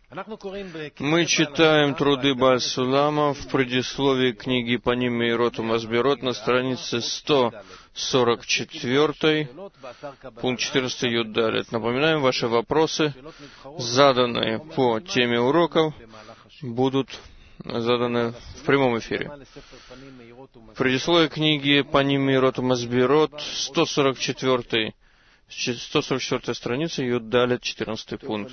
Мы читаем труды Бааль-Сулама в предисловии книги Паним Меирот Умасбирот на странице 144, пункт 14 Юд Далет. Напоминаем, ваши вопросы, заданные по теме уроков, будут заданы в прямом эфире. Предисловие книги Паним Меирот Умасбирот, 144 страница, Юд Далет, 14 пункт.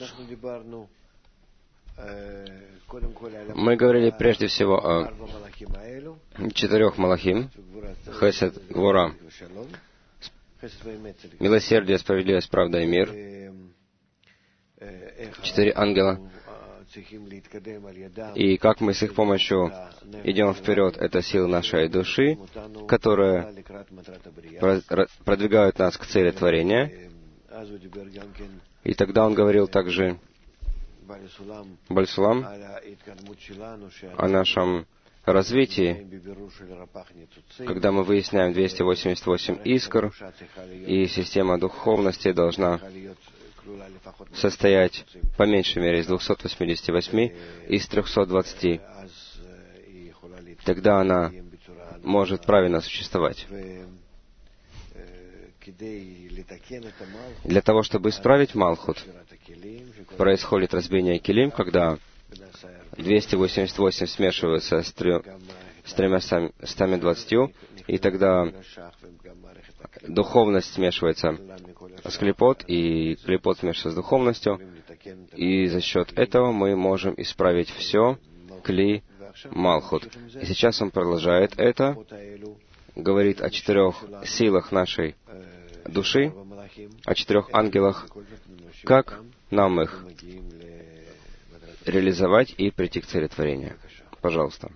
Мы говорили прежде всего о 4 Малахим: Хесед, Гвора, милосердие, справедливость, правда и мир. 4 ангела. И как мы с их помощью идем вперед, это силы нашей души, которые продвигают нас к цели творения. И тогда он говорил также, Бааль-Сулам, о нашем развитии, когда мы выясняем 288 искр, и система духовности должна состоять по меньшей мере из 288, из 320. Тогда она может правильно существовать. Для того, чтобы исправить Малхут, происходит разбиение Келим, когда 288 смешиваются с 320, и тогда духовность смешивается с клипот, и клипот смешивается с духовностью, и за счет этого мы можем исправить все, кли, Малхут. И сейчас он продолжает это, говорит о 4 силах нашей души, о 4 ангелах, как нам их реализовать и прийти к цели творения. Пожалуйста.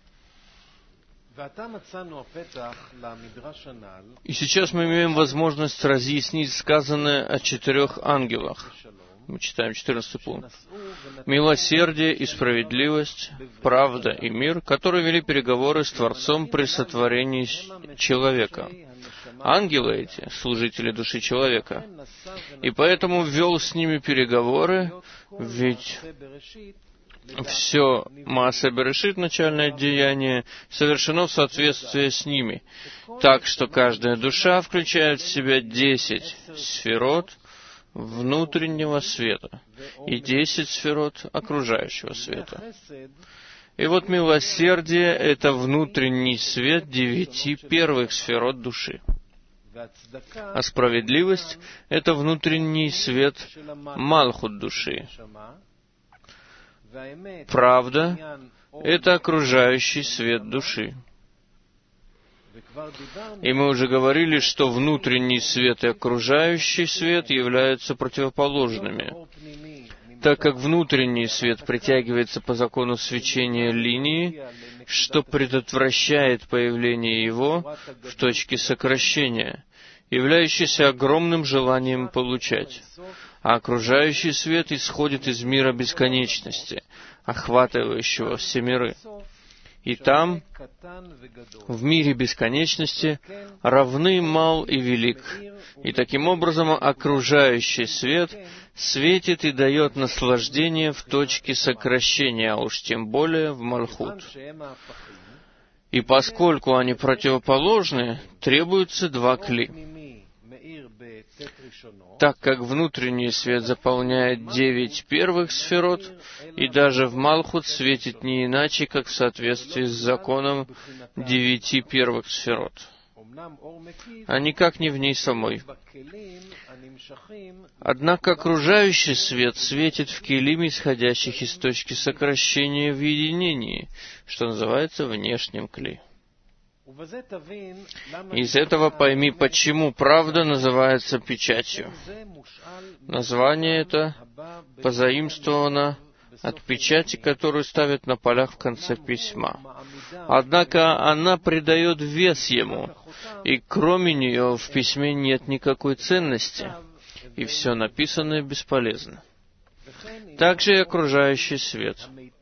И сейчас мы имеем возможность разъяснить сказанное о 4 ангелах. Мы читаем 14 пункт. Милосердие и справедливость, правда и мир, которые вели переговоры с Творцом при сотворении человека. Ангелы эти — служители души человека. И поэтому вел с ними переговоры, ведь все Маасе Берешит, начальное деяние, совершено в соответствии с ними, так что каждая душа включает в себя 10 сферот внутреннего света и 10 сферот окружающего света. И вот милосердие — это внутренний свет 9 первых сферот души. А справедливость — это внутренний свет Малхут души. Правда — это окружающий свет души. И мы уже говорили, что внутренний свет и окружающий свет являются противоположными, так как внутренний свет притягивается по закону свечения линии, что предотвращает появление его в точке сокращения, являющейся огромным желанием получать. А окружающий свет исходит из мира бесконечности, охватывающего все миры. И там, в мире бесконечности, равны мал и велик. И таким образом окружающий свет светит и дает наслаждение в точке сокращения, а уж тем более в Малхут. И поскольку они противоположны, требуется 2 кли. Так как внутренний свет заполняет 9 первых сферот, и даже в Малхут светит не иначе, как в соответствии с законом 9 первых сферот, а никак не в ней самой. Однако окружающий свет светит в келим, исходящих из точки сокращения в единении, что называется внешним кли. Из этого пойми, почему правда называется печатью. Название это позаимствовано от печати, которую ставят на полях в конце письма. Однако она придает вес ему, и кроме нее в письме нет никакой ценности, и все написанное бесполезно. Также и окружающий свет,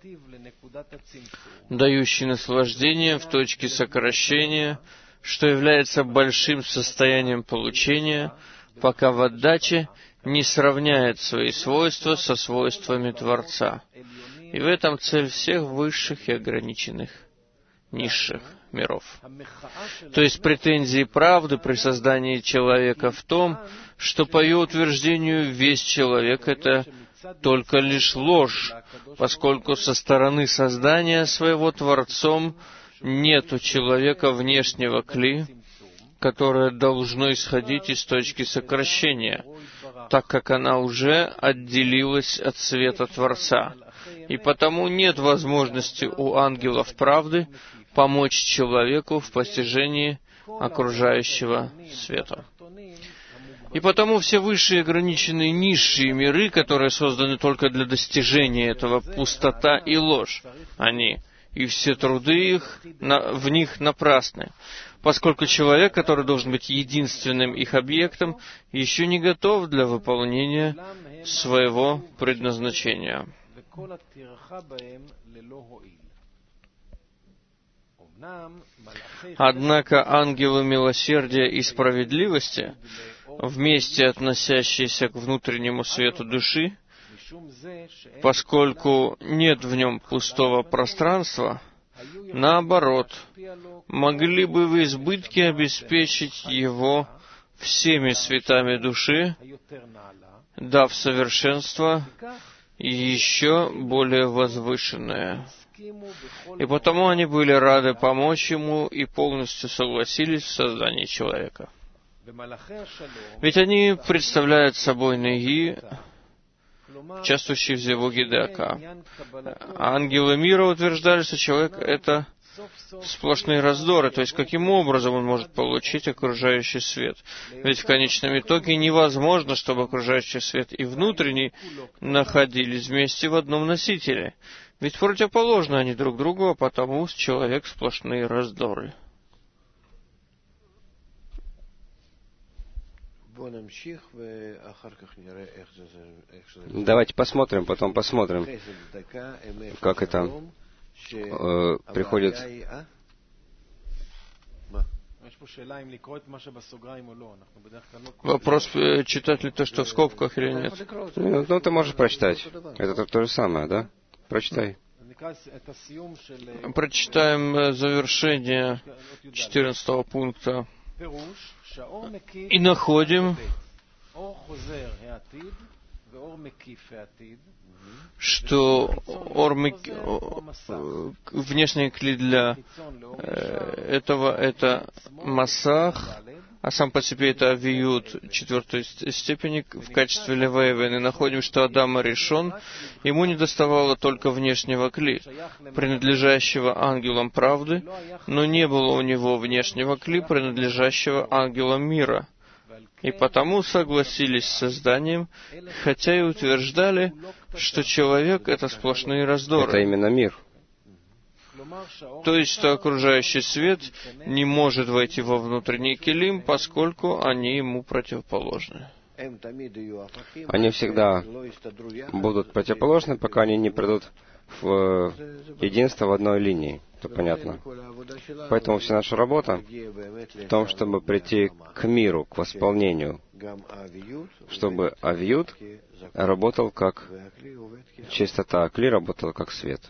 дающий наслаждение в точке сокращения, что является большим состоянием получения, пока в отдаче не сравняет свои свойства со свойствами Творца. И в этом цель всех высших и ограниченных низших миров. То есть претензии правды при создании человека в том, что по ее утверждению весь человек — это только лишь ложь, поскольку со стороны создания своего Творцом нет у человека внешнего кли, которое должно исходить из точки сокращения, так как она уже отделилась от света Творца. И потому нет возможности у ангелов правды помочь человеку в постижении окружающего света. И потому все высшие ограниченные низшие миры, которые созданы только для достижения этого, пустота и ложь, они, и все труды в них напрасны, поскольку человек, который должен быть единственным их объектом, еще не готов для выполнения своего предназначения. Однако ангелы милосердия и справедливости, вместе относящиеся к внутреннему свету души, поскольку нет в нем пустого пространства, наоборот, могли бы в избытке обеспечить его всеми светами души, дав совершенство еще более возвышенное. И потому они были рады помочь ему и полностью согласились в создании человека. Ведь они представляют собой неги, участвующие в зевоге Дака. Ангелы мира утверждали, что человек — это сплошные раздоры, то есть каким образом он может получить окружающий свет. Ведь в конечном итоге невозможно, чтобы окружающий свет и внутренний находились вместе в одном носителе. Ведь противоположны они друг другу, а потому человек — сплошные раздоры. Давайте посмотрим, потом посмотрим, как это приходит. Вопрос, читать ли то, что в скобках, или нет? Ну, ты можешь прочитать. Это то же самое, да? Прочитай. Прочитаем завершение 14 пункта. И находим, что внешний кли для этого — это масах, а сам по себе это авиют 4 степени в качестве левейвен. И находим, что Адам решен, ему не доставало только внешнего кли, принадлежащего ангелам правды, но не было у него внешнего кли, принадлежащего ангелам мира. И потому согласились с созданием, хотя и утверждали, что человек — это сплошные раздоры. Это именно мир. То есть, что окружающий свет не может войти во внутренний килим, поскольку они ему противоположны. Они всегда будут противоположны, пока они не придут в единство в одной линии. Это понятно. Поэтому вся наша работа в том, чтобы прийти к миру, к восполнению, чтобы авиют работал как чистота, а кли работал как свет.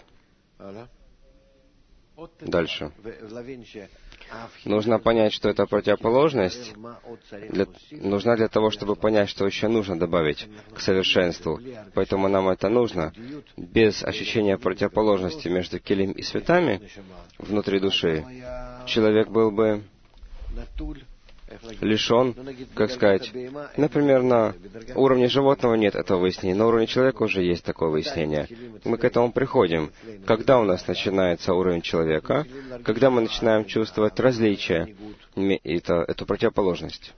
Дальше. Нужно понять, что эта противоположность нужна для того, чтобы понять, что еще нужно добавить к совершенству. Поэтому нам это нужно. Без ощущения противоположности между килим и светами внутри души человек был бы лишен, как сказать, например, на уровне животного нет этого выяснения, на уровне человека уже есть такое выяснение. Мы к этому приходим. Когда у нас начинается уровень человека, когда мы начинаем чувствовать различия, эту противоположность.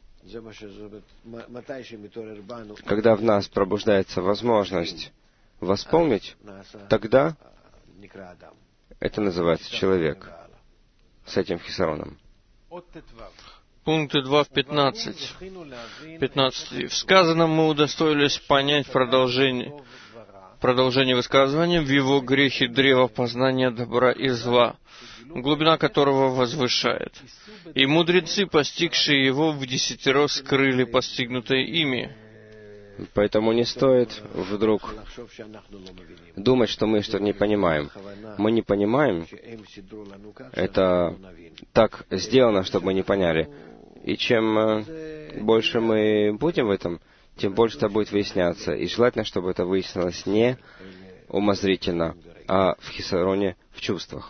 Когда в нас пробуждается возможность восполнить, тогда это называется человек с этим хисароном. Пункты 2 в 15. 15. В сказанном мы удостоились понять продолжение высказывания в его грехе древа познания добра и зла, глубина которого возвышает. И мудрецы, постигшие его, в 10 скрыли постигнутое ими. Поэтому не стоит вдруг думать, что мы что-то не понимаем. Мы не понимаем. Это так сделано, чтобы мы не поняли. И чем больше мы будем в этом, тем больше это будет выясняться. И желательно, чтобы это выяснилось не умозрительно, а в хисароне, в чувствах.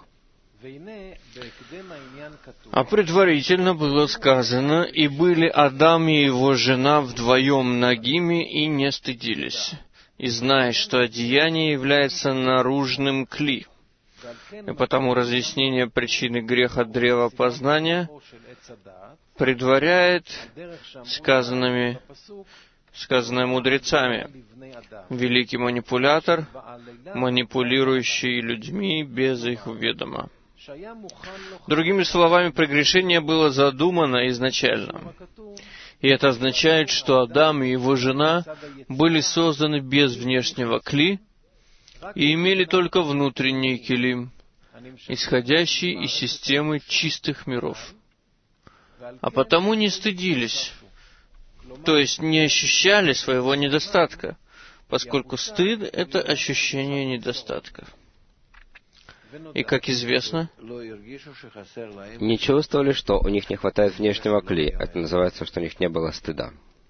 А предварительно было сказано, «И были Адам и его жена вдвоем нагими и не стыдились, и зная, что одеяние является наружным кли». И потому разъяснение причины греха древа познания предваряет сказанное мудрецами: «Великий манипулятор, манипулирующий людьми без их ведома». Другими словами, прегрешение было задумано изначально. И это означает, что Адам и его жена были созданы без внешнего кли и имели только внутренний килим, исходящий из системы чистых миров. А потому не стыдились, то есть не ощущали своего недостатка, поскольку стыд — это ощущение недостатка. И, как известно, не чувствовали, что у них не хватает внешнего кли. Это называется, что у них не было стыда.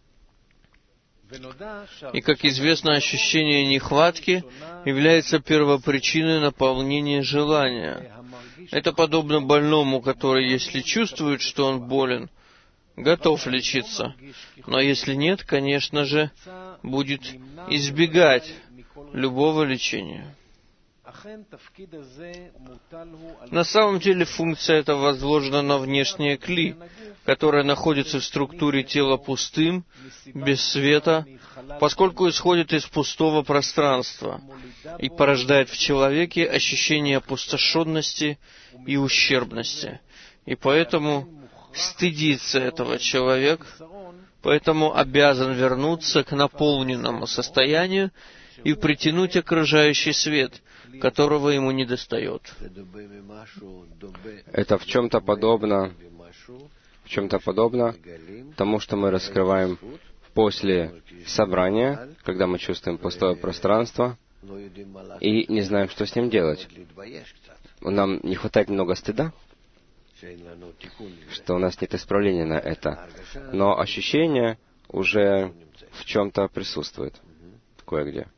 И, как известно, ощущение нехватки является первопричиной наполнения желания. Это подобно больному, который, если чувствует, что он болен, готов лечиться. Но если нет, конечно же, будет избегать любого лечения. На самом деле функция эта возложена на внешнее кли, которое находится в структуре тела пустым, без света, поскольку исходит из пустого пространства и порождает в человеке ощущение опустошенности и ущербности. И поэтому стыдится этого человек, поэтому обязан вернуться к наполненному состоянию и притянуть окружающий свет, которого ему недостает. Это в чем-то подобно тому, что мы раскрываем после собрания, когда мы чувствуем пустое пространство и не знаем, что с ним делать. Нам не хватает много стыда, что у нас нет исправления на это. Но ощущение уже в чем-то присутствует, кое-где.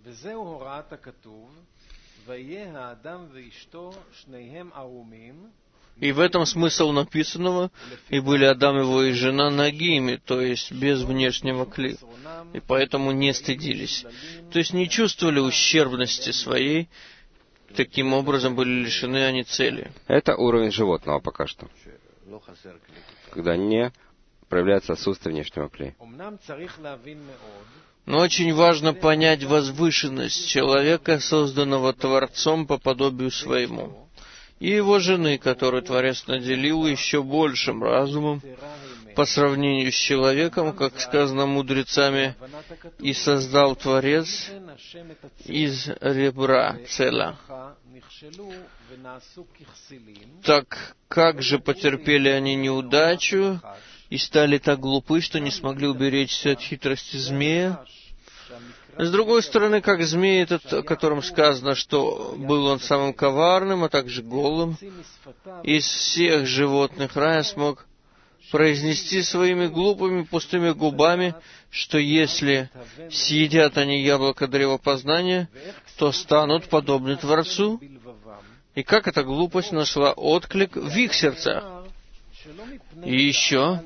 И в этом смысл написанного: «И были Адам и его жена нагими», то есть без внешнего кли, и поэтому не стыдились. То есть не чувствовали ущербности своей, таким образом были лишены они цели. Это уровень животного пока что, когда не проявляется отсутствие внешнего кли. Но очень важно понять возвышенность человека, созданного Творцом по подобию своему, и его жены, которую Творец наделил еще большим разумом по сравнению с человеком, как сказано мудрецами: «И создал Творец из ребра цела». Так как же потерпели они неудачу и стали так глупы, что не смогли уберечься от хитрости змея? С другой стороны, как змей этот, о котором сказано, что был он самым коварным, а также голым, из всех животных рая смог произнести своими глупыми пустыми губами, что если съедят они яблоко древа познания, то станут подобны Творцу. И как эта глупость нашла отклик в их сердцах. И еще,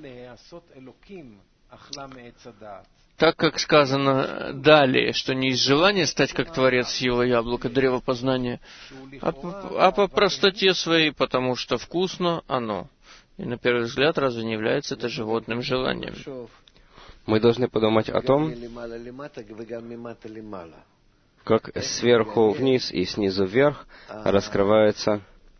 так как сказано далее, что не из желания стать как Творец съела яблоко древа познания, а по простоте своей, потому что вкусно оно. И на первый взгляд, разве не является это животным желанием? Мы должны подумать о том, как сверху вниз и снизу вверх раскрывается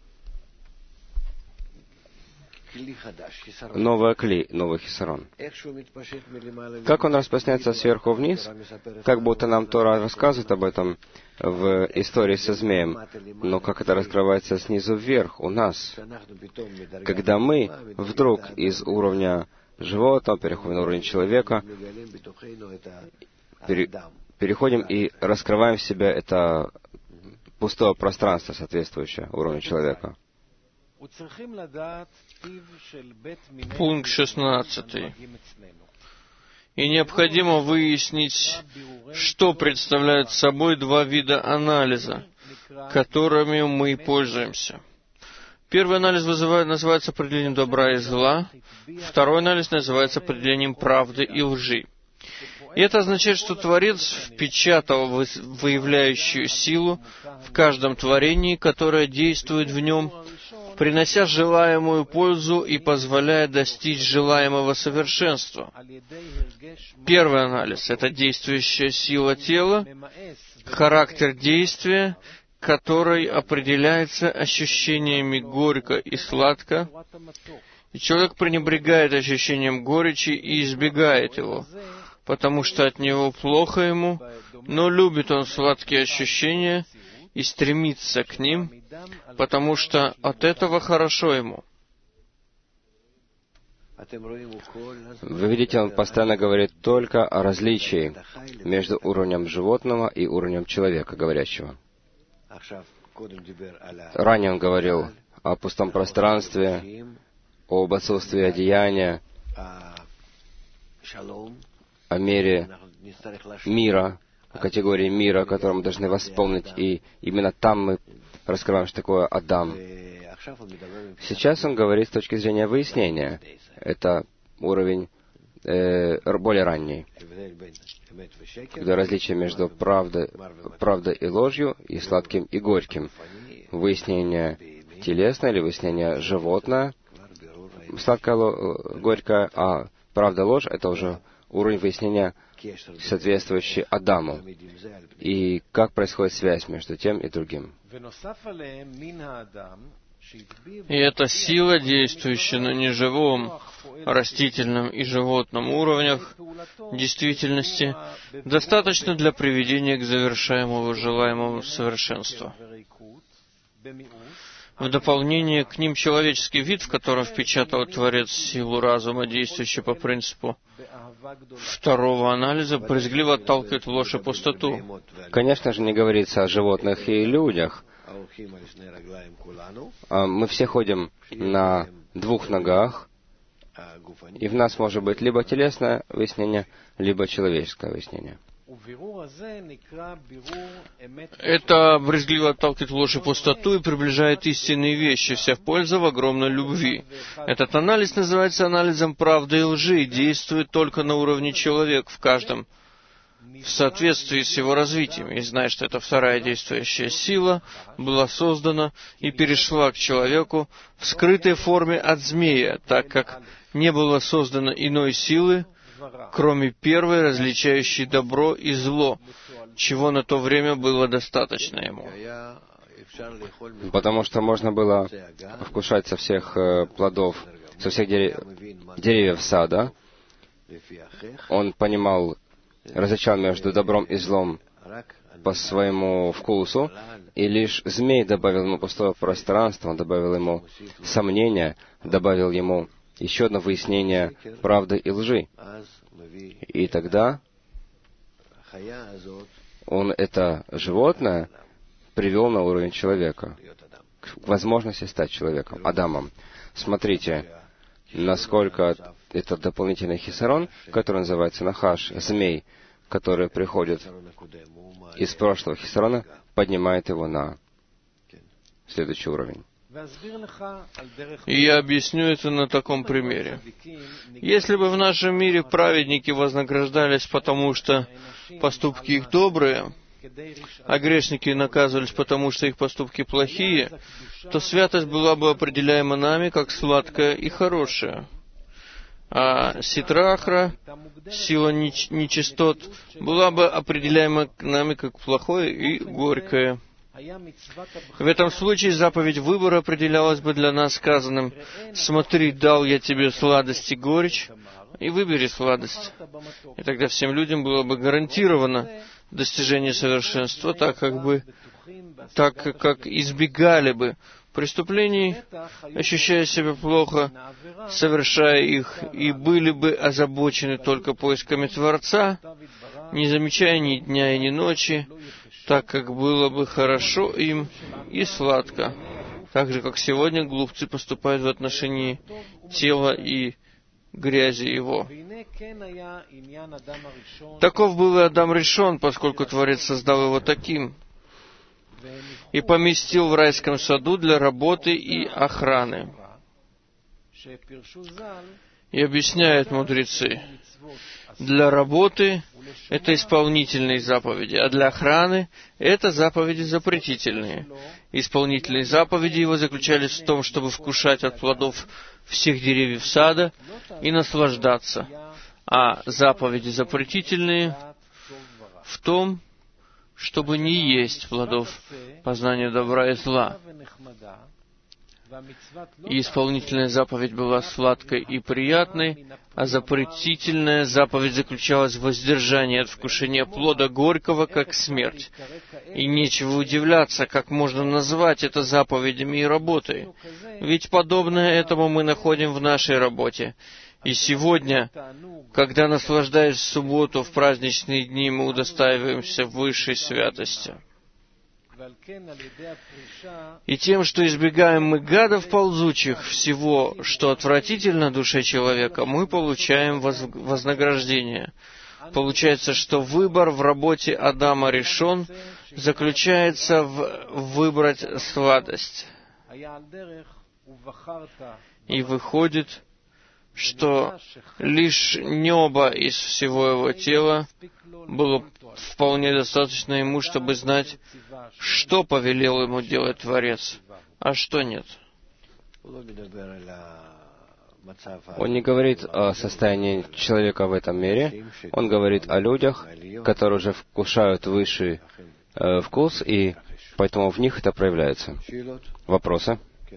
новая кли, новый хисарон. Как он распространяется сверху вниз, как будто нам Тора рассказывает об этом в истории со змеем, но как это раскрывается снизу вверх у нас, когда мы вдруг из уровня животного переходим на уровень человека переходим и раскрываем в себя это пустое пространство, соответствующее уровню человека. Пункт 16. И необходимо выяснить, что представляют собой два вида анализа, которыми мы пользуемся. Первый анализ называется определением добра и зла, второй анализ называется определением правды и лжи. И это означает, что Творец впечатал выявляющую силу в каждом творении, которое действует в нем, принося желаемую пользу и позволяя достичь желаемого совершенства. Первый анализ — это действующая сила тела, характер действия, который определяется ощущениями горько и сладко, и человек пренебрегает ощущением горечи и избегает его, потому что от него плохо ему, но любит он сладкие ощущения и стремится к ним, потому что от этого хорошо ему. Вы видите, он постоянно говорит только о различии между уровнем животного и уровнем человека, говорящего. Ранее он говорил о пустом пространстве, об отсутствии одеяния, о мере мира, о категории мира, которую мы должны восполнить, и именно там мы раскрываем, что такое Адам. Сейчас он говорит с точки зрения выяснения. Это уровень более ранний, когда различие между правдой и ложью, и сладким и горьким. Выяснение телесное или выяснение животное, сладкое, горькое, а правда, ложь — это уже уровень выяснения, соответствующий Адаму. И как происходит связь между тем и другим. И эта сила, действующая на неживом, растительном и животном уровнях действительности, достаточно для приведения к завершаемому желаемому совершенству. В дополнение к ним человеческий вид, в котором впечатал Творец силу разума, действующую по принципу второго анализа, брезгливо отталкивает ложь и пустоту. Конечно же, не говорится о животных и людях. Мы все ходим на двух ногах, и в нас может быть либо телесное выяснение, либо человеческое выяснение. Это брезгливо отталкивает ложь и пустоту и приближает истинные вещи, вся польза в огромной любви. Этот анализ называется анализом правды и лжи и действует только на уровне человека в каждом, в соответствии с его развитием. И знай, что эта вторая действующая сила была создана и перешла к человеку в скрытой форме от змея, так как не было создано иной силы, кроме первой, различающей добро и зло, чего на то время было достаточно ему. Потому что можно было вкушать со всех плодов, со всех деревьев сада. Он понимал, различал между добром и злом по своему вкусу, и лишь змей добавил ему пустое пространство, он добавил ему сомнения, добавил ему еще одно выяснение правды и лжи. И тогда он это животное привел на уровень человека, к возможности стать человеком, Адамом. Смотрите, насколько этот дополнительный хисарон, который называется нахаш, змей, который приходит из прошлого хисарона, поднимает его на следующий уровень. И я объясню это на таком примере. Если бы в нашем мире праведники вознаграждались потому, что поступки их добрые, а грешники наказывались потому, что их поступки плохие, то святость была бы определяема нами как сладкая и хорошая. А ситрахра, сила нечистот, была бы определяема нами как плохое и горькое. В этом случае заповедь выбора определялась бы для нас сказанным: «Смотри, дал я тебе сладость и горечь, и выбери сладость». И тогда всем людям было бы гарантировано достижение совершенства, так как избегали бы преступлений, ощущая себя плохо, совершая их, и были бы озабочены только поисками Творца, не замечая ни дня и ни ночи, так как было бы хорошо им и сладко, так же, как сегодня глупцы поступают в отношении тела и грязи его. Таков был и Адам Ришон, поскольку Творец создал его таким, и поместил в райском саду для работы и охраны. И объясняют мудрецы, для работы — это исполнительные заповеди, а для охраны — это заповеди запретительные. Исполнительные заповеди его заключались в том, чтобы вкушать от плодов всех деревьев сада и наслаждаться, а заповеди запретительные в том, чтобы не есть плодов познания добра и зла. И исполнительная заповедь была сладкой и приятной, а запретительная заповедь заключалась в воздержании от вкушения плода горького, как смерть. И нечего удивляться, как можно назвать это заповедями и работой. Ведь подобное этому мы находим в нашей работе. И сегодня, когда, наслаждаясь в субботу, в праздничные дни, мы удостаиваемся высшей святости. И тем, что избегаем мы гадов ползучих, всего, что отвратительно душе человека, мы получаем вознаграждение. Получается, что выбор в работе Адама Ришон заключается в выбрать сладость. И выходит, что лишь небо из всего его тела было вполне достаточно ему, чтобы знать, что повелел ему делать Творец, а что нет. Он не говорит о состоянии человека в этом мире, он говорит о людях, которые уже вкушают высший вкус, и поэтому в них это проявляется. Вопросы?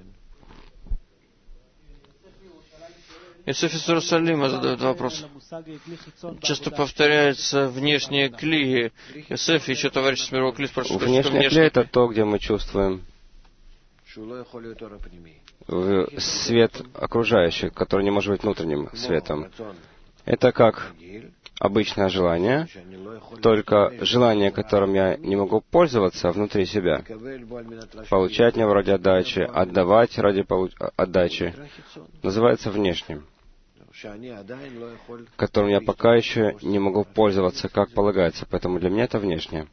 Иосиф из Иерусалима задает вопрос. Часто повторяется внешние клии. Иосиф, еще товарищ с мирового кли спрашивает, что внешние клей — это то, где мы чувствуем свет окружающий, который не может быть внутренним светом. Это как обычное желание, только желание, которым я не могу пользоваться внутри себя. Получать не ради отдачи, отдавать ради отдачи, называется внешним, которым я пока еще не могу пользоваться, как полагается, поэтому для меня это внешнее.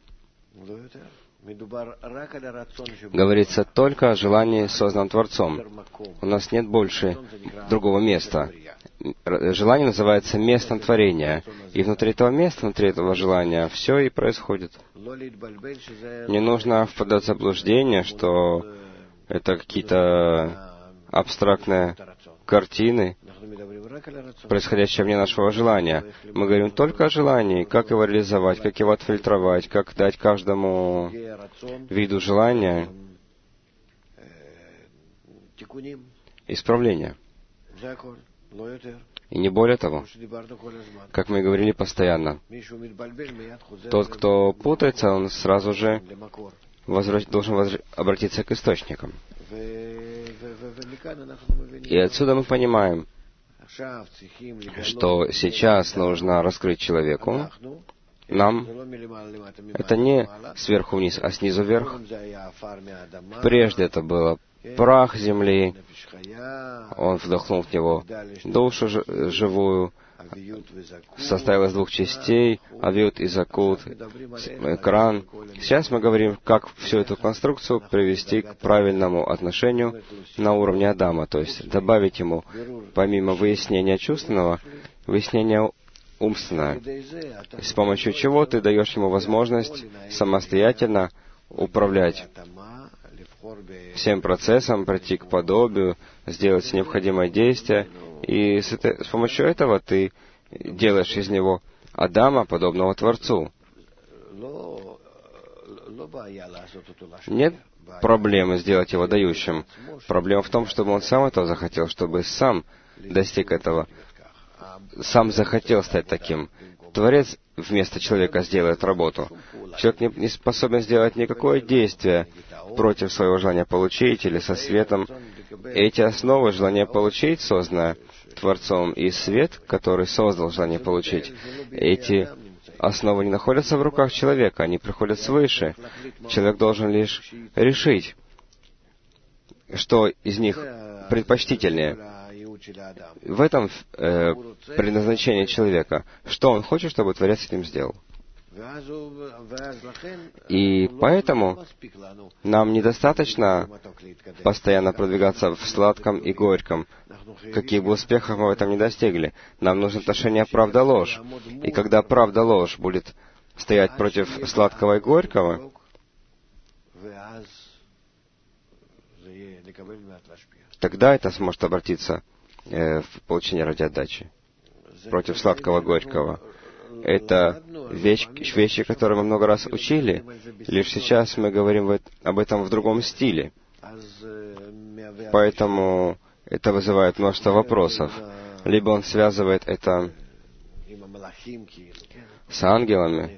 Говорится только о желании, созданном Творцом. У нас нет больше другого места. Желание называется местом творения. И внутри этого места, внутри этого желания, все и происходит. Не нужно впадать в заблуждение, что это какие-то абстрактные картины, происходящие вне нашего желания. Мы говорим только о желании, как его реализовать, как его отфильтровать, как дать каждому виду желания исправление. И не более того, как мы говорили постоянно, тот, кто путается, он сразу же должен обратиться к источникам. И отсюда мы понимаем, что сейчас нужно раскрыть человеку. Нам это не сверху вниз, а снизу вверх. Прежде это было прах земли, он вдохнул в него душу живую, состоял из двух частей, авиут и закут, экран. Сейчас мы говорим, как всю эту конструкцию привести к правильному отношению на уровне Адама, то есть добавить ему, помимо выяснения чувственного, выяснение умственное, с помощью чего ты даешь ему возможность самостоятельно управлять всем процессом, прийти к подобию, сделать необходимое действие, и с помощью этого ты делаешь из него Адама, подобного Творцу. Нет проблемы сделать его дающим. Проблема в том, чтобы он сам этого захотел, чтобы сам достиг этого, сам захотел стать таким. Творец вместо человека сделает работу. Человек не способен сделать никакое действие против своего желания получить или со светом. Эти основы желания получить, созданные Творцом, и свет, который создал желание получить, эти основы не находятся в руках человека, они приходят свыше. Человек должен лишь решить, что из них предпочтительнее. В этом предназначение человека. Что он хочет, чтобы Творец с этим сделал. И поэтому нам недостаточно постоянно продвигаться в сладком и горьком. Каких бы успехов мы в этом не достигли. Нам нужно отношение правда-ложь. И когда правда-ложь будет стоять против сладкого и горького, тогда это сможет обратиться в получение ради отдачи. Против сладкого и горького. Это вещи, которые мы много раз учили. Лишь сейчас мы говорим об этом в другом стиле. Поэтому это вызывает множество вопросов. Либо он связывает это с ангелами,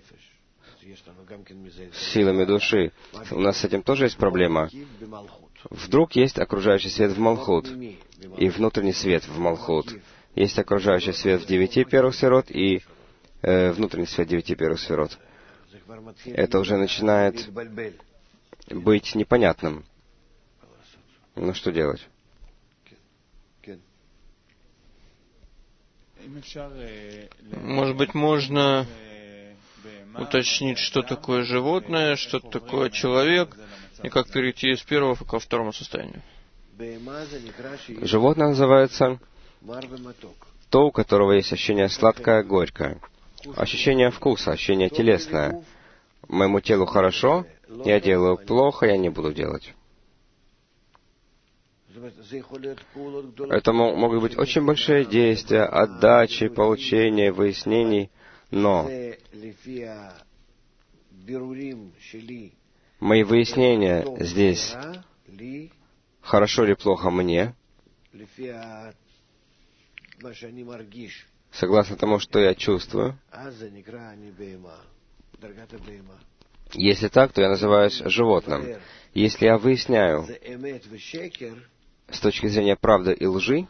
с силами души. У нас с этим тоже есть проблема. Вдруг есть окружающий свет в Малхут и внутренний свет в Малхут. Есть окружающий свет в 9 первых сферот и внутренний свет 9 первых сферот. Это уже начинает быть непонятным. Ну, что делать? Может быть, можно уточнить, что такое животное, что такое человек, и как перейти из первого ко второму состоянию. Животное называется то, у которого есть ощущение сладкое, горькое. Ощущение вкуса, ощущение телесное. Моему телу хорошо, я делаю плохо, я не буду делать. Это могут быть очень большие действия, отдачи, получения, выяснений, но мои выяснения здесь, хорошо или плохо мне, согласно тому, что я чувствую. Если так, то я называюсь животным. Если я выясняю с точки зрения правды и лжи,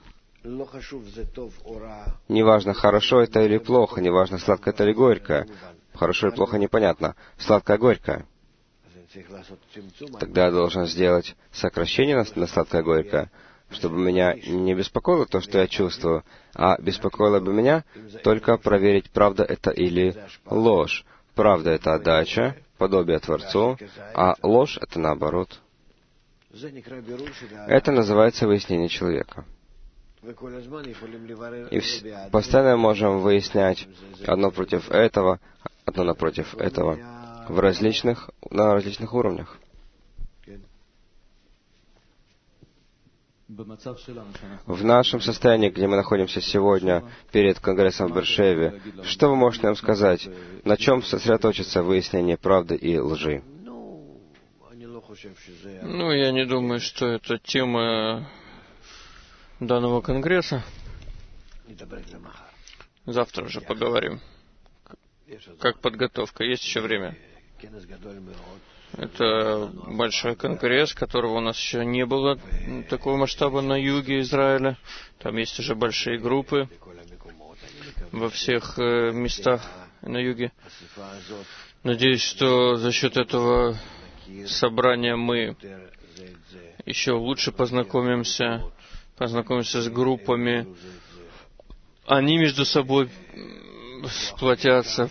неважно, хорошо это или плохо, неважно, сладко это или горько, хорошо или плохо непонятно, сладкое-горькое, тогда я должен сделать сокращение на сладкое-горькое, чтобы меня не беспокоило то, что я чувствую, а беспокоило бы меня только проверить, правда это или ложь. Правда — это отдача, подобие Творцу, а ложь — это наоборот. Это называется выяснение человека. И постоянно можем выяснять одно против этого, одно напротив этого, на различных уровнях. В нашем состоянии, где мы находимся сегодня, перед Конгрессом в Бершеве, что вы можете нам сказать, на чем сосредоточится выяснение правды и лжи? Я не думаю, что это тема данного Конгресса. Завтра уже поговорим. Как подготовка? Есть еще время. Это большой конгресс, которого у нас еще не было такого масштаба на юге Израиля. Там есть уже большие группы во всех местах на юге. Надеюсь, что за счет этого собрания мы еще лучше познакомимся с группами. Они между собой сплотятся,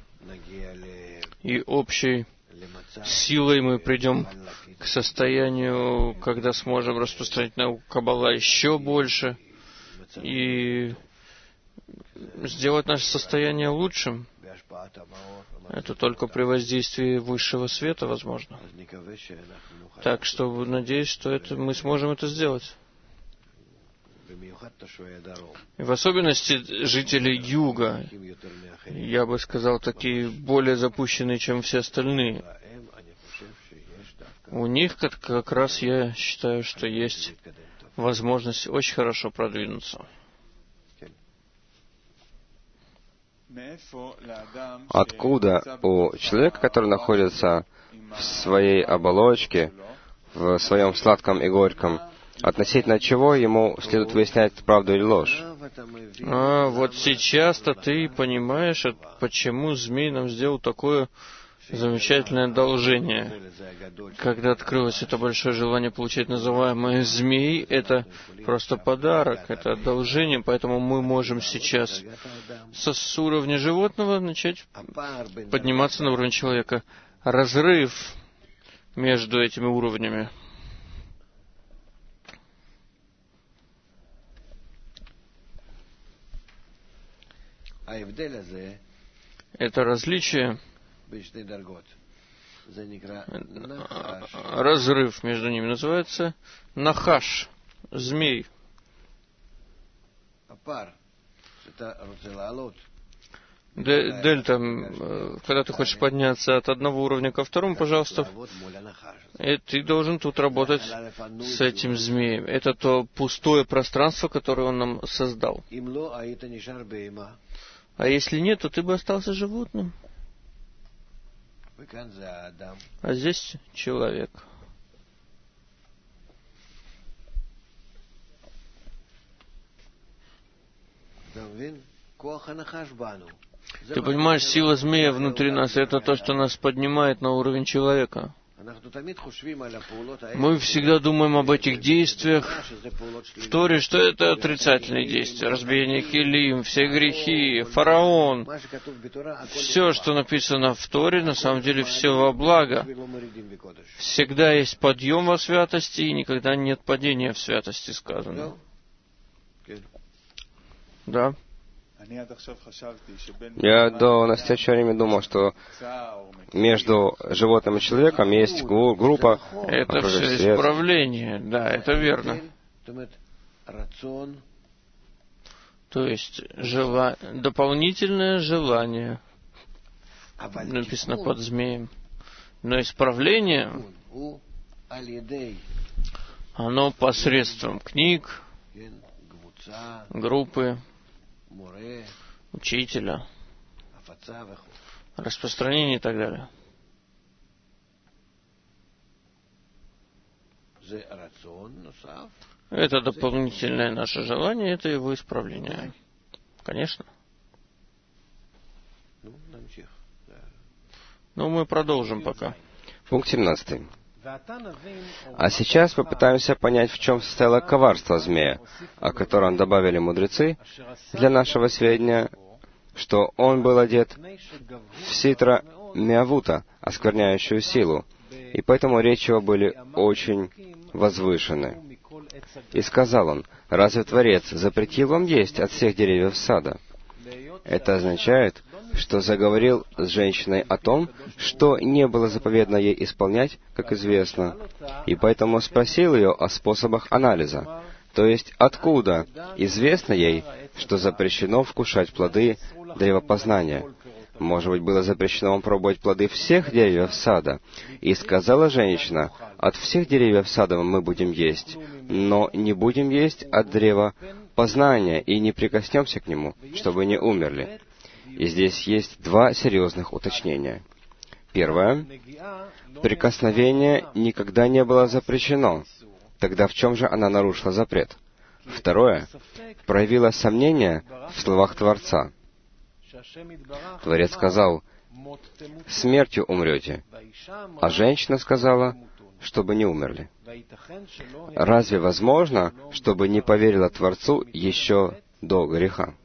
и общей силой мы придем к состоянию, когда сможем распространить науку Каббала еще больше и сделать наше состояние лучшим. Это только при воздействии высшего света возможно. Так что надеюсь, что мы сможем это сделать. И в особенности жители Юга, я бы сказал, такие более запущенные, чем все остальные. У них как раз я считаю, что есть возможность очень хорошо продвинуться. Откуда у человека, который находится в своей оболочке, в своем сладком и горьком, относительно чего ему следует выяснять правду или ложь? Вот сейчас-то ты понимаешь, почему змей нам сделал такое замечательное одолжение. Когда открылось это большое желание получать называемые змеи, это просто подарок, это одолжение, поэтому мы можем сейчас с уровня животного начать подниматься на уровень человека. Разрыв между этими уровнями. Это различие, разрыв между ними называется нахаш, змей. Дельта, когда ты хочешь подняться от одного уровня ко второму, пожалуйста, и ты должен тут работать с этим змеем. Это то пустое пространство, которое он нам создал. А если нет, то ты бы остался животным. А здесь человек. Ты понимаешь, сила змея внутри нас — это то, что нас поднимает на уровень человека. Мы всегда думаем об этих действиях в Торе, что это отрицательные действия. Разбиение килим, все грехи, фараон. Все, что написано в Торе, на самом деле все во благо. Всегда есть подъем во святости, и никогда нет падения в святости, сказано. Да. Я до настоящего времени думал, что между животным и человеком есть группа. Это все исправление, да, это верно. То есть дополнительное желание, написано под змеем. Но исправление, оно посредством книг, группы, учителя, распространение и так далее. Это дополнительное наше желание, это его исправление. Конечно. Но мы продолжим пока. Пункт 17. А сейчас попытаемся понять, в чем состояло коварство змея, о котором добавили мудрецы для нашего сведения, что он был одет в ситра миавута, оскверняющую силу, и поэтому речи его были очень возвышены. И сказал он: «Разве Творец запретил вам есть от всех деревьев сада?» Это означает, что заговорил с женщиной о том, что не было заповедно ей исполнять, как известно, и поэтому спросил ее о способах анализа, то есть откуда известно ей, что запрещено вкушать плоды древопознания. Может быть, было запрещено вам пробовать плоды всех деревьев сада. И сказала женщина: «От всех деревьев сада мы будем есть, но не будем есть от древа познания и не прикоснемся к нему, чтобы не умерли». И здесь есть два серьезных уточнения. Первое. Прикосновение никогда не было запрещено. Тогда в чем же она нарушила запрет? Второе. Проявила сомнение в словах Творца. Творец сказал: «Смертью умрете», а женщина сказала, чтобы не умерли. Разве возможно, чтобы не поверила Творцу еще до греха?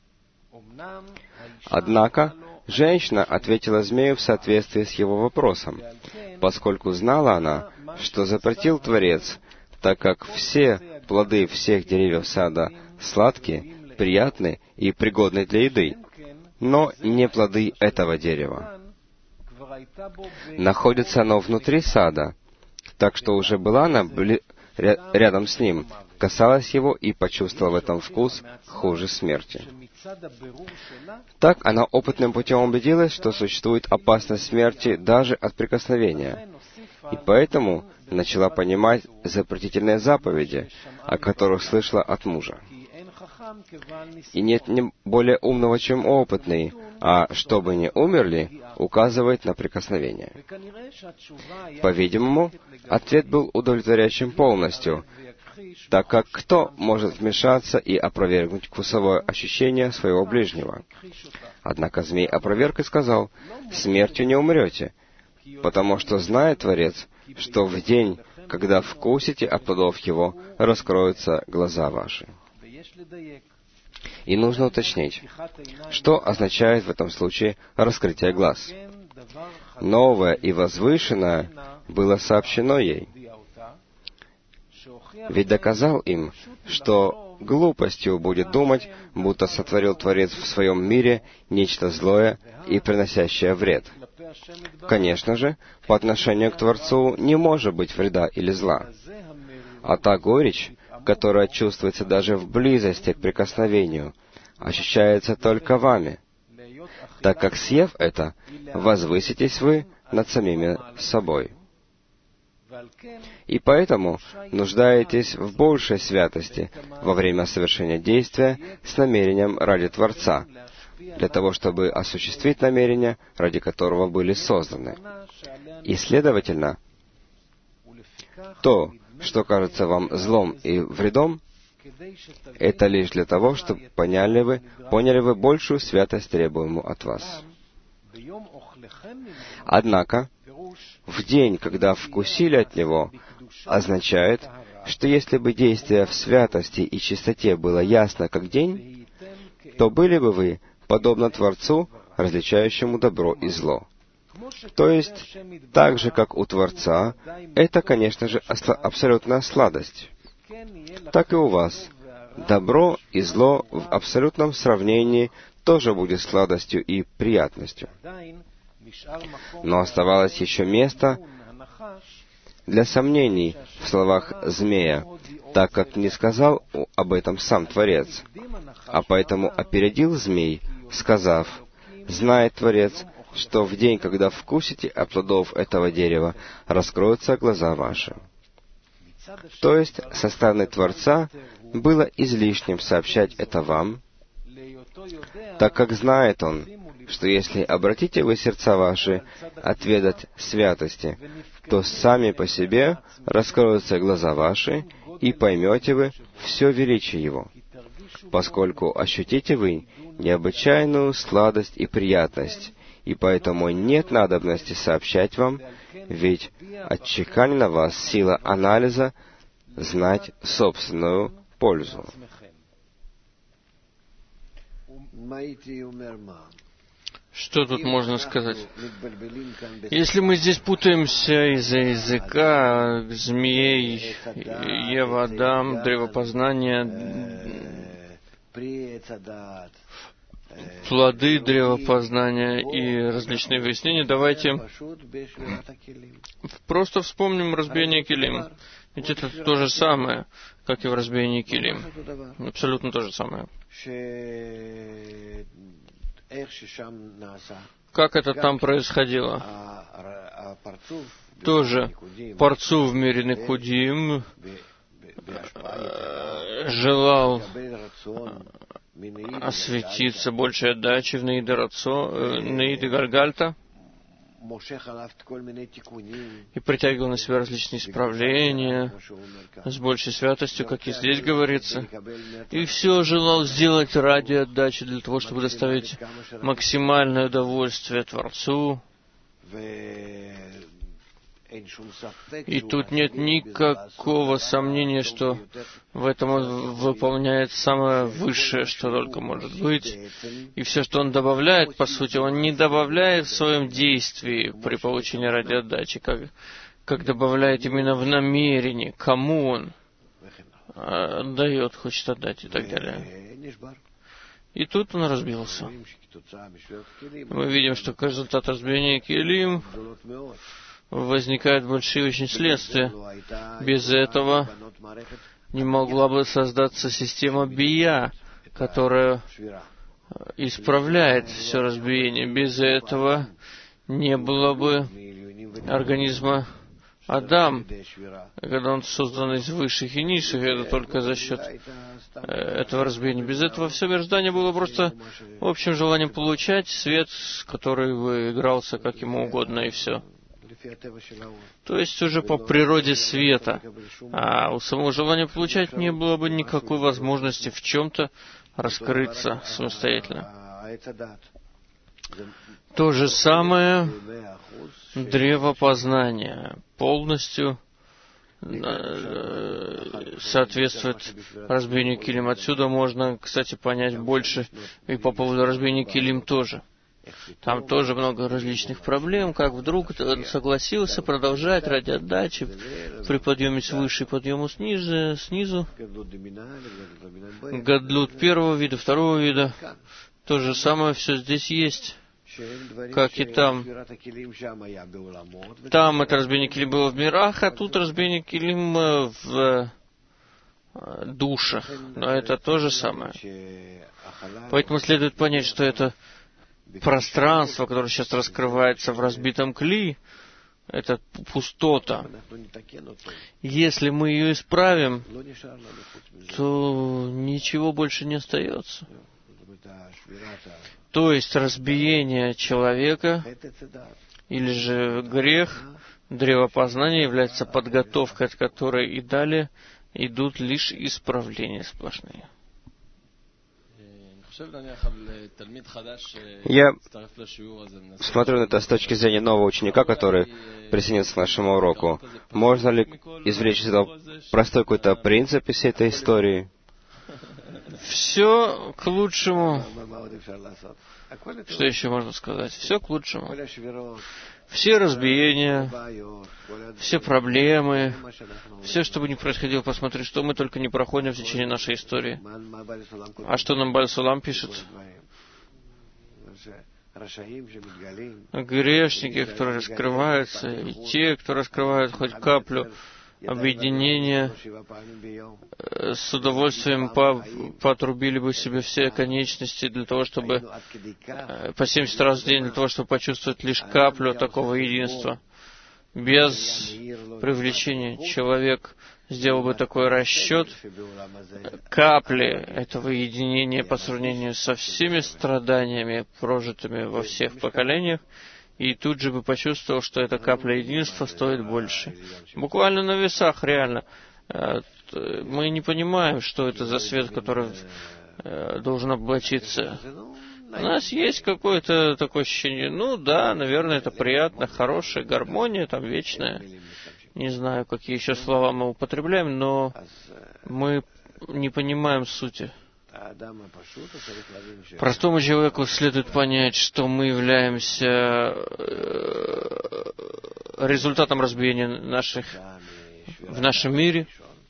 Однако женщина ответила змею в соответствии с его вопросом, поскольку знала она, что запретил Творец, так как все плоды всех деревьев сада сладкие, приятны и пригодны для еды, но не плоды этого дерева. Находится оно внутри сада, так что уже была она рядом с ним, касалась его и почувствовала в этом вкус хуже смерти. Так она опытным путем убедилась, что существует опасность смерти даже от прикосновения, и поэтому начала понимать запретительные заповеди, о которых слышала от мужа. И нет ни более умного, чем опытный, а чтобы не умерли, указывает на прикосновение. По-видимому, ответ был удовлетворяющим полностью, так как кто может вмешаться и опровергнуть вкусовое ощущение своего ближнего? Однако змей опроверг и сказал: «Смертью не умрете, потому что знает Творец, что в день, когда вкусите от плодов его, раскроются глаза ваши». И нужно уточнить, что означает в этом случае раскрытие глаз. Новое и возвышенное было сообщено ей. Ведь доказал им, что глупостью будет думать, будто сотворил Творец в своем мире нечто злое и приносящее вред. Конечно же, по отношению к Творцу не может быть вреда или зла. А та горечь, которая чувствуется даже в близости к прикосновению, ощущается только вами, так как, съев это, возвыситесь вы над самими собой. И поэтому нуждаетесь в большей святости во время совершения действия с намерением ради Творца, для того, чтобы осуществить намерение, ради которого были созданы. И, следовательно, то, что кажется вам злом и вредом, это лишь для того, чтобы поняли вы большую святость, требуемую от вас. Однако, в день, когда вкусили от него, означает, что если бы действие в святости и чистоте было ясно как день, то были бы вы подобно Творцу, различающему добро и зло. То есть, так же, как у Творца, это, конечно же, абсолютная сладость. Так и у вас. Добро и зло в абсолютном сравнении тоже будет сладостью и приятностью. Но оставалось еще место для сомнений в словах змея, так как не сказал об этом сам Творец, а поэтому опередил змей, сказав: «Знает Творец, что в день, когда вкусите от плодов этого дерева, раскроются глаза ваши». То есть, со стороны Творца было излишним сообщать это вам, так как знает Он, что если обратите вы сердца ваши отведать святости, то сами по себе раскроются глаза ваши, и поймете вы все величие Его, поскольку ощутите вы необычайную сладость и приятность, и поэтому нет надобности сообщать вам, ведь отчеканена вас сила анализа знать собственную пользу. Что тут можно сказать? Если мы здесь путаемся из-за языка, змей, Ева, Адам, древопознания, плоды древопознания и различные выяснения, давайте просто вспомним разбиение килим. Ведь это то же самое, как и в разбиении килим. Абсолютно то же самое. Как это там происходило? Тоже Парцу в мире Никудим желал осветиться большей отдачей в Неиде Гальгальта и притягивал на себя различные исправления с большей святостью, как и здесь говорится, и все желал сделать ради отдачи, для того, чтобы доставить максимальное удовольствие Творцу. И тут нет никакого сомнения, что в этом он выполняет самое высшее, что только может быть. И все, что он добавляет, по сути, он не добавляет в своем действии при получении ради отдачи, как добавляет именно в намерении, кому он дает, хочет отдать и так далее. И тут он разбился. Мы видим, что как результат разбиения килим возникают большие очень следствия. Без этого не могла бы создаться система бия, которая исправляет все разбиение. Без этого не было бы организма Адам, когда он создан из высших и низших, это только за счет этого разбиения. Без этого все мироздание было просто общим желанием получать свет, который бы игрался как ему угодно, и все. То есть уже по природе света. А у самого желания получать не было бы никакой возможности в чем-то раскрыться самостоятельно. То же самое древо познания полностью соответствует разбиению килим. Отсюда можно, кстати, понять больше и по поводу разбиения килим тоже. Там тоже много различных проблем, как вдруг он согласился продолжать ради отдачи при подъеме свыше и подъему снизу. Гадлут первого вида, второго вида. То же самое все здесь есть, как и там. Там это разбиение килим было в мирах, а тут разбиение килим в душах. Но это то же самое. Поэтому следует понять, что это пространство, которое сейчас раскрывается в разбитом кли, это пустота. Если мы ее исправим, то ничего больше не остается. То есть разбиение человека или же грех, древо познания является подготовкой, от которой и далее идут лишь исправления сплошные. Я смотрю на это с точки зрения нового ученика, который присоединится к нашему уроку. Можно ли извлечь из этого простой какой-то принцип из всей этой истории? Все к лучшему. Что еще можно сказать? Все к лучшему. Все разбиения, все проблемы, все, что бы ни происходило, посмотри, что мы только не проходим в течение нашей истории. А что нам Бааль Сулам пишет? Грешники, которые раскрываются, и те, кто раскрывают хоть каплю объединения, с удовольствием поотрубили бы себе все конечности для того, чтобы по 70 раз в день, для того, чтобы почувствовать лишь каплю такого единства. Без привлечения человек сделал бы такой расчет капли этого единения по сравнению со всеми страданиями, прожитыми во всех поколениях, и тут же бы почувствовал, что эта капля единства стоит больше. Буквально на весах, реально. Мы не понимаем, что это за свет, который должен облачиться. У нас есть какое-то такое ощущение, ну да, наверное, это приятно, хорошая гармония, там вечная. Не знаю, какие еще слова мы употребляем, но мы не понимаем сути. Простому человеку следует понять, что мы являемся результатом разбиения в нашем мире,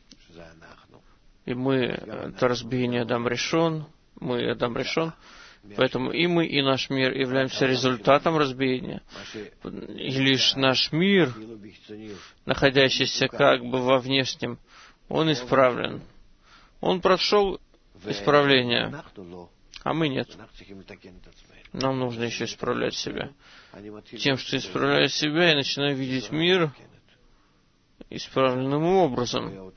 и мы, это разбиение Адам Ришон, мы Адам Ришон, поэтому и мы, и наш мир являемся результатом разбиения. И лишь наш мир, находящийся как бы во внешнем, он исправлен. Он прошел исправление, а мы нет. Нам нужно еще исправлять себя. Тем, что исправляю себя, я начинаю видеть мир исправленным образом.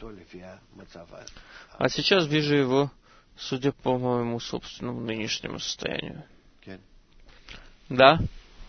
А сейчас вижу его, судя по моему собственному нынешнему состоянию. Да?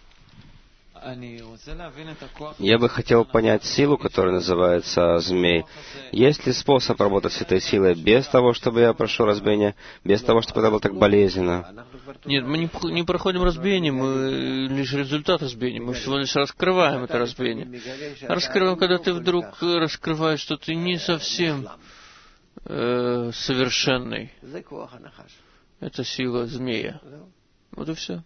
Я бы хотел понять силу, которая называется змей. Есть ли способ работать с этой силой без того, чтобы я прошел разбиение, без того, чтобы это было так болезненно? Нет, мы не проходим разбиение, мы лишь результат разбиения, мы всего лишь раскрываем это разбиение. Раскрываем, когда ты вдруг раскрываешь, что ты не совсем совершенный. Это сила змея. Вот и все.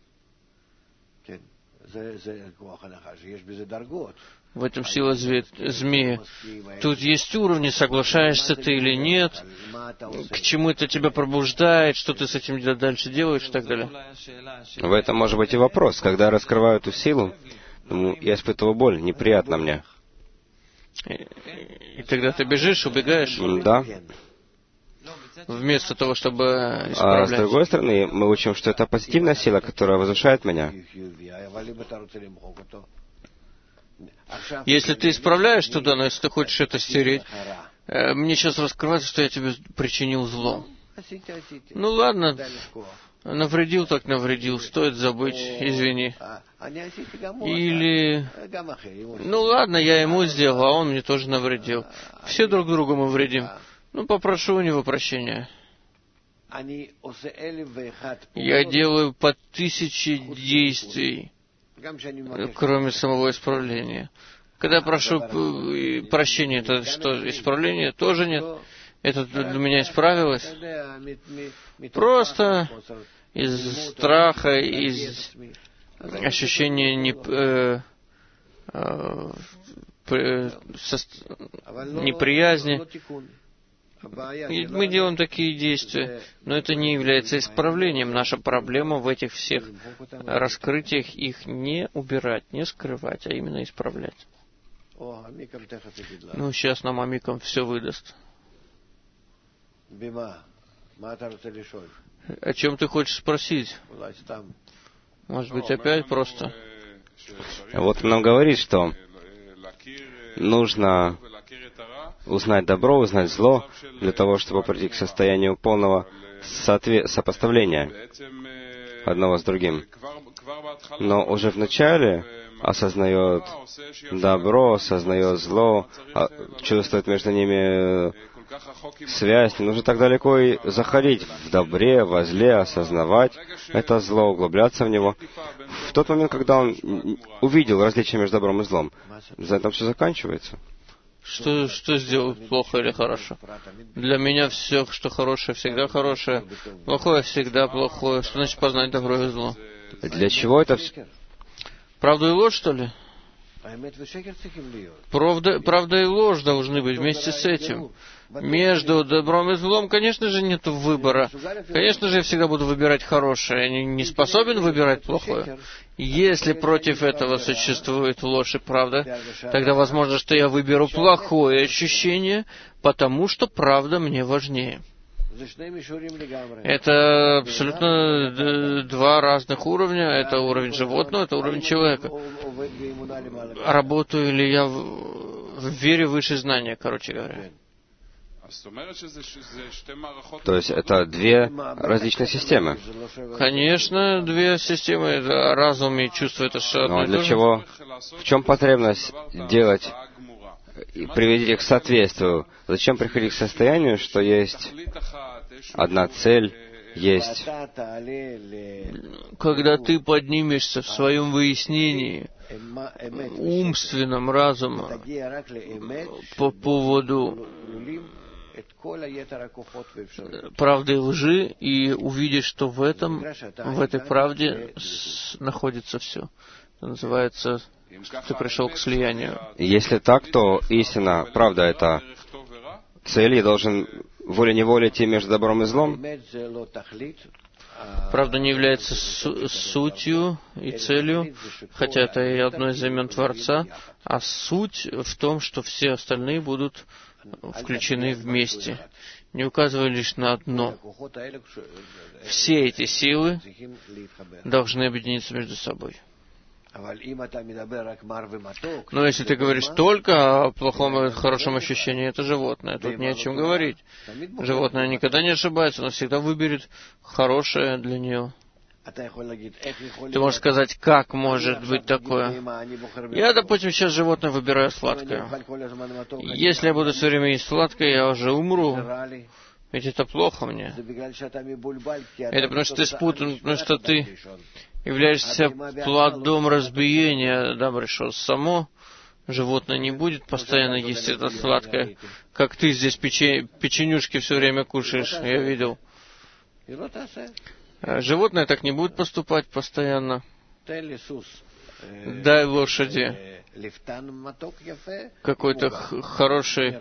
В этом сила змея. Тут есть уровни, соглашаешься ты или нет, к чему это тебя пробуждает, что ты с этим дальше делаешь и так далее. В этом может быть и вопрос. Когда я раскрываю эту силу, я испытываю боль, неприятно мне. И тогда ты бежишь, убегаешь? Да. Вместо того, чтобы исправлять. А с другой стороны, мы учим, что это позитивная сила, которая возвышает меня. Если ты исправляешь туда, но если ты хочешь это стереть, мне сейчас раскрывается, что я тебе причинил зло. Ну ладно, навредил, так навредил, стоит забыть, извини. Или, ну ладно, я ему сделал, а он мне тоже навредил. Все друг другу мы вредим. Ну, попрошу у него прощения. Я делаю по 1000 действий, кроме самого исправления. Когда прошу прощения, это что, исправление тоже нет? Это для меня исправилось? Просто из страха, из ощущения неприязни. И мы делаем такие действия, но это не является исправлением. Наша проблема в этих всех раскрытиях их не убирать, не скрывать, а именно исправлять. Ну, сейчас нам Амикам все выдаст. О чем ты хочешь спросить? Может быть, опять просто? Вот он нам говорит, что нужно узнать добро, узнать зло, для того, чтобы прийти к состоянию полного сопоставления одного с другим. Но уже в начале осознает добро, осознает зло, чувствует между ними связь. Не нужно так далеко и заходить в добре, во зле, осознавать это зло, углубляться в него. В тот момент, когда он увидел различие между добром и злом, за этим все заканчивается. Что сделать плохо или хорошо? Для меня все, что хорошее, всегда хорошее, плохое всегда плохое. Что значит познать добро и зло? Для чего это все? Правда и ложь, что ли? Правда и ложь должны быть вместе с этим. Между добром и злом, конечно же, нет выбора. Конечно же, я всегда буду выбирать хорошее. Я не способен выбирать плохое. Если против этого существует ложь и правда, тогда возможно, что я выберу плохое ощущение, потому что правда мне важнее. Это абсолютно два разных уровня. Это уровень животного, это уровень человека. Работаю ли я в вере выше знания, короче говоря. То есть это две различные системы. Конечно, две системы. Разум и чувство — это что одно и то же. Но для чего? В чем потребность делать и приводить их к соответствию? Зачем приходить к состоянию, что есть одна цель, есть... Когда ты поднимешься в своем выяснении, умственном разума, по поводу правды и лжи, и увидишь, что в этой правде находится все. Это называется, ты пришел к слиянию. Если так, то истина, правда, это цель, и должен волей-неволей идти между добром и злом. Правда не является сутью и целью, хотя это и одно из имен Творца, а суть в том, что все остальные будут включены вместе, не указывая лишь на одно. Все эти силы должны объединиться между собой. Но если ты говоришь только о плохом и хорошем ощущении, это животное. Тут не о чем говорить. Животное никогда не ошибается, оно всегда выберет хорошее для нее. Ты можешь сказать, как может быть такое? Я, допустим, сейчас животное выбираю сладкое. Если я буду все время есть сладкое, я уже умру. Ведь это плохо мне. Это потому что ты спутан, потому что ты являешься плодом разбиения, Адам решил. Само животное не будет постоянно есть это сладкое, как ты здесь печенюшки все время кушаешь, я видел. Животное так не будет поступать постоянно. Дай лошади какой-то хороший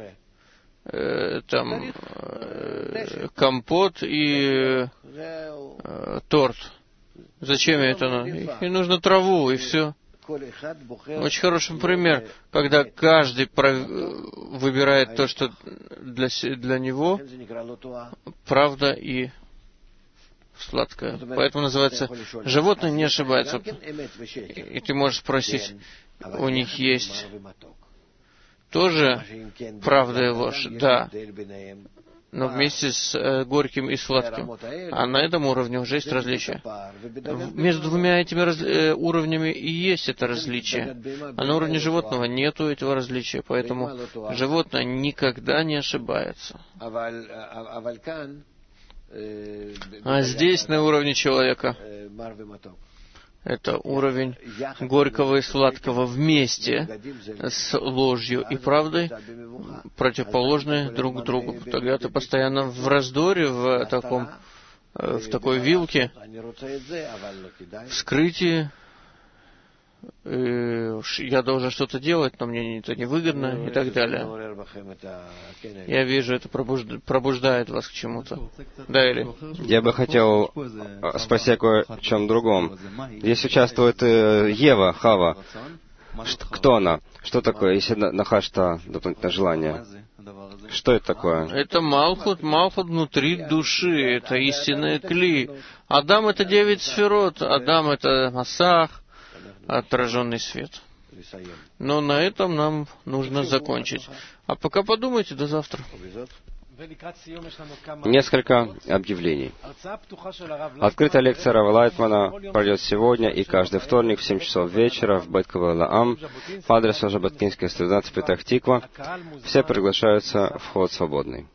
компот и торт. Зачем ей это надо? Ей нужно траву, и все. Очень хороший пример, когда каждый выбирает то, что для него правда и сладкое. Поэтому называется животное не ошибается. И ты можешь спросить, у них есть тоже правда и ложь? Да. но вместе с горьким и сладким. А на этом уровне уже есть различие. Между двумя этими уровнями и есть это различие. А на уровне животного нету этого различия, поэтому животное никогда не ошибается. А здесь, на уровне человека, это уровень горького и сладкого вместе с ложью и правдой, противоположные друг другу. Тогда ты постоянно в раздоре, в такой вилке, в скрытии. Я должен что-то делать, но мне это невыгодно и так далее. Я вижу, это пробуждает вас к чему-то. Да, или? Я бы хотел спросить кое о чем другом. Здесь участвует Ева, Хава. Кто она? Что такое, если нахашта дополнительное желание? Что это такое? Это Малхут внутри души, это истинное кли. Адам — это 9 сферот, Адам — это Масах, отраженный свет. Но на этом нам нужно закончить. А пока подумайте, до завтра. Несколько объявлений. Открытая лекция Рава Лайтмана пройдет сегодня и каждый вторник в 7 часов вечера в Бейт Кавель Лаам по адресу Жаботкинская, 112, Петах Тиква. Все приглашаются, вход свободный.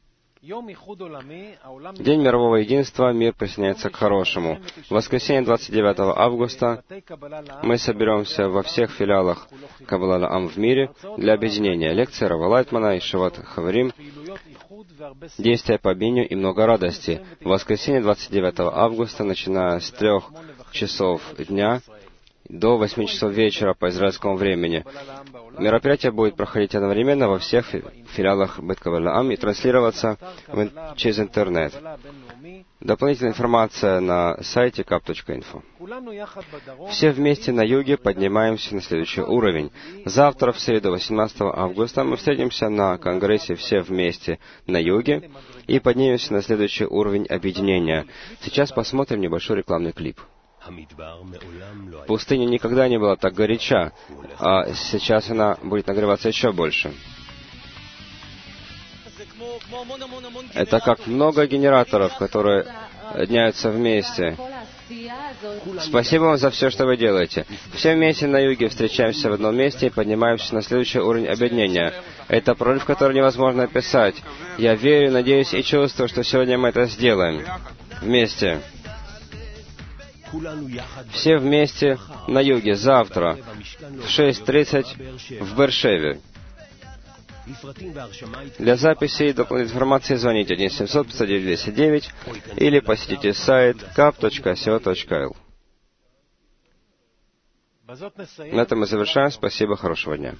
День мирового единства, мир присоединяется к хорошему. В воскресенье 29 августа мы соберемся во всех филиалах Каббала Лаам в мире для объединения. Лекции Рава Лайтмана и Шиват Хаварим, действия по объединению и много радости. В воскресенье 29 августа, начиная с 3 часов дня до 8 часов вечера по израильскому времени. Мероприятие будет проходить одновременно во всех филиалах Бейт Кавель Лаам и транслироваться через интернет. Дополнительная информация на сайте kap.info. Все вместе на юге поднимаемся на следующий уровень. Завтра, в среду, 18 августа, мы встретимся на конгрессе «Все вместе на юге» и поднимемся на следующий уровень объединения. Сейчас посмотрим небольшой рекламный клип. Пустыня никогда не была так горяча, а сейчас она будет нагреваться еще больше. Это как много генераторов, которые дняются вместе. Спасибо вам за все, что вы делаете. Все вместе на юге встречаемся в одном месте и поднимаемся на следующий уровень объединения. Это прорыв, который невозможно описать. Я верю, надеюсь и чувствую, что сегодня мы это сделаем. Вместе. Все вместе на юге завтра в 6:30 в Бершеве. Для записи и дополнительной информации звоните 1-700-509-209 или посетите сайт kap.co.il. На этом мы завершаем. Спасибо, хорошего дня.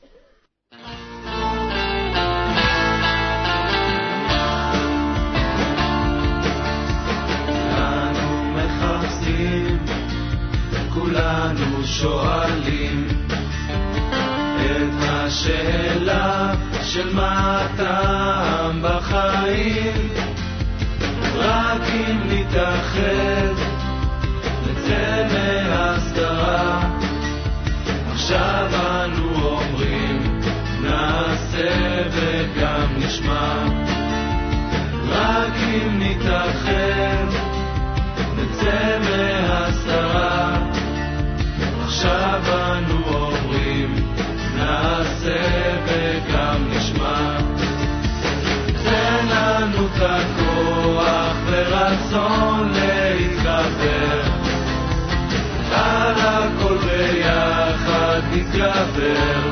כולנו שואלים את השאלה של מה הטעם בחיים. רק אם נתאחד נצא מהסתרה. עכשיו אנו אומרים נעשה וגם נשמע. רק אם נתאחד נצא מהסתרה. עכשיו אנו אומרים נעשה וגם נשמע. תן לנו את הכוח ורצון להתגבר, על הכל ביחד נתגבר.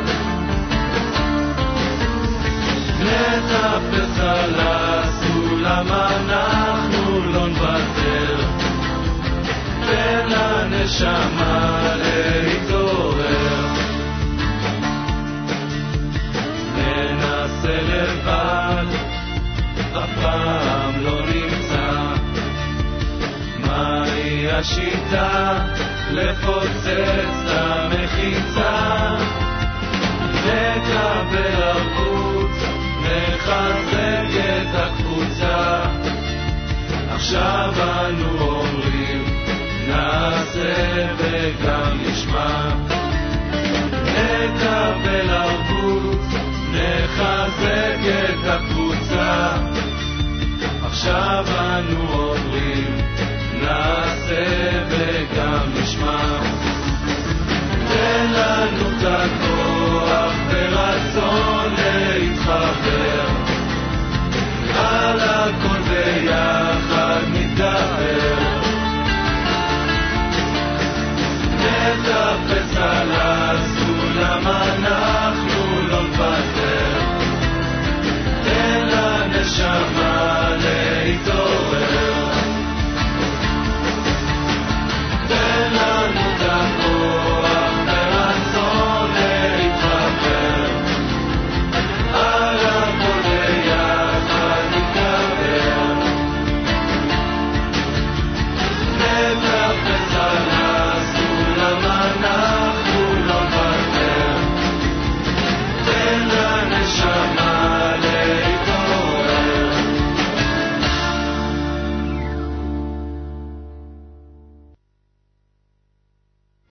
נטפס על הסולם, אנחנו לא נוותר. תן לנשמה להתעורר. ננסה לבד, הפעם לא נמצא. מהי השיטה לפוצץ את המחיצה? נקבל ערבות, נחזק את הקבוצה. עכשיו אנו אומרים נעשה וגם נשמע. נקבל ערבות, נחזק את הקבוצה. עכשיו אנו אומרים נעשה וגם נשמע. תן לנו את הכוח ורצון להתחבר, על הכל ביחד נתגבר, נטפס על הסולם, אנחנו לא נוותר. תן לנשמה להתעורר, תן לנו את הכוח ורצון להתחבר, על הכל ביחד נתגבר, נטפס על הסולם, אנחנו לא נוותר. תן לנשמה